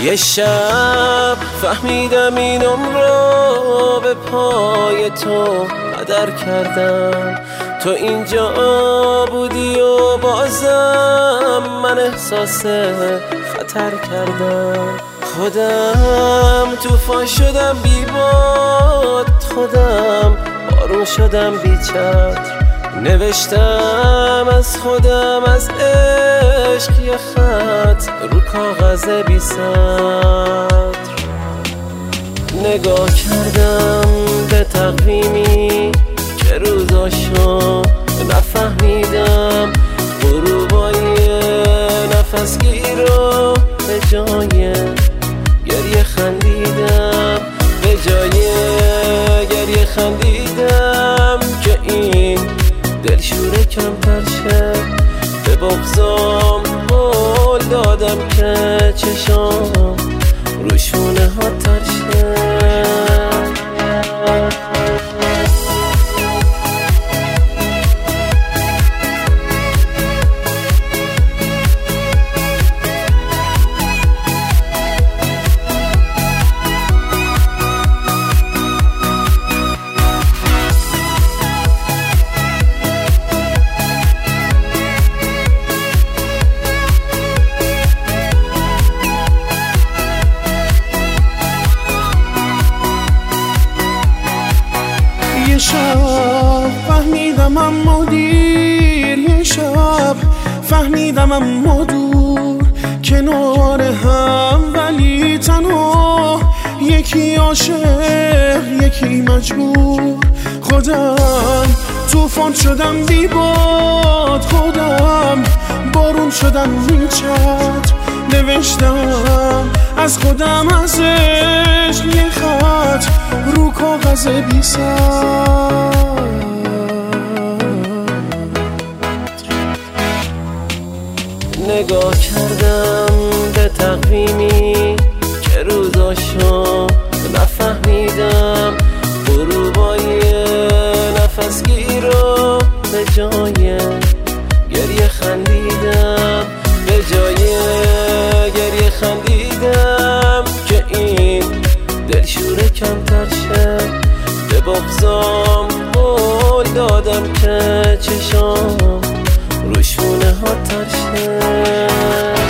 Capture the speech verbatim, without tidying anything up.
یه شب فهمیدم این عمرو به پای تو هدر کردم. تو اینجا بودی و بازم من احساس خطر کردم. خودم طوفان شدم بی باد، خودم بارون شدم بی چتر. نوشتم از خودم از عشق یه خط رو کاغذ بی سطر. نگاه کردم به تقویمی که روزاشو نفهمیدم. غروبای نفسگیر رو به جای گریه خندیدم، به جای گریه خندیدم که این دلشوره کمتر شه. به بغضام قول دادم که چشام روشونه ها تر شه. یه شب فهمیدم اما دیر، یه شب فهمیدم اما دور، کنار هم ولی تنها، یکی عاشق یکی مجبور. خودم طوفان شدم بی باد، خودم بارون شدم بی چتر. نوشتم از خودم از عشق یه خط رو کاغذ بی سطر. نگاه کردم به تقویمی که روزاشو نفهمیدم. غروبای نفسگیر رو به جای گریه خندیدم، به جای گریه خندیدم که این دلشوره کمتر شه. به بغضام قول دادم که چشام روشونه ها تر شه.